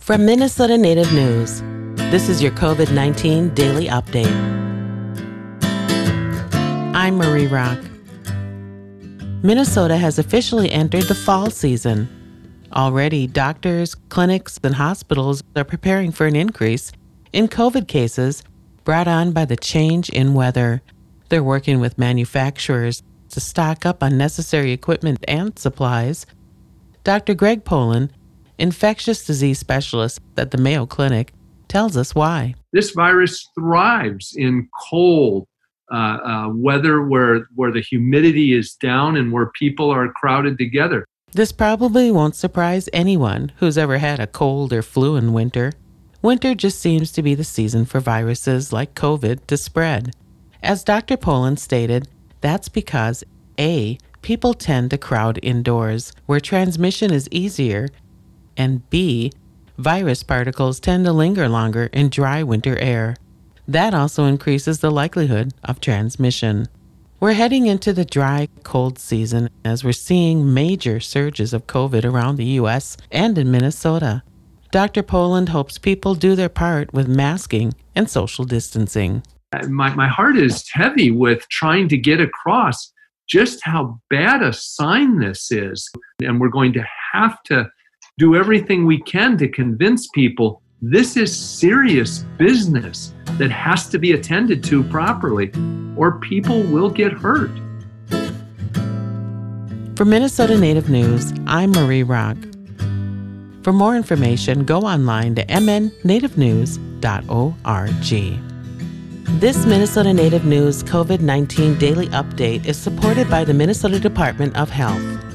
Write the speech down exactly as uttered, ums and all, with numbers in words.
From Minnesota Native News, this is your COVID nineteen Daily Update. I'm Marie Rock. Minnesota has officially entered the fall season. Already, doctors, clinics, and hospitals are preparing for an increase in COVID cases brought on by the change in weather. They're working with manufacturers to stock up on necessary equipment and supplies. Doctor Greg Poland, infectious disease specialist at the Mayo Clinic, tells us why. This virus thrives in cold uh, uh, weather where, where the humidity is down and where people are crowded together. This probably won't surprise anyone who's ever had a cold or flu in winter. Winter just seems to be the season for viruses like COVID to spread. As Doctor Poland stated, that's because A, people tend to crowd indoors, where transmission is easier, and B, virus particles tend to linger longer in dry winter air. That also increases the likelihood of transmission. We're heading into the dry, cold season as we're seeing major surges of COVID around the U S and in Minnesota. Doctor Poland hopes people do their part with masking and social distancing. My, my heart is heavy with trying to get across just how bad a sign this is. And we're going to have to do everything we can to convince people this is serious business that has to be attended to properly, or people will get hurt. For Minnesota Native News, I'm Marie Rock. For more information, go online to m n native news dot org. This Minnesota Native News COVID nineteen Daily Update is supported by the Minnesota Department of Health.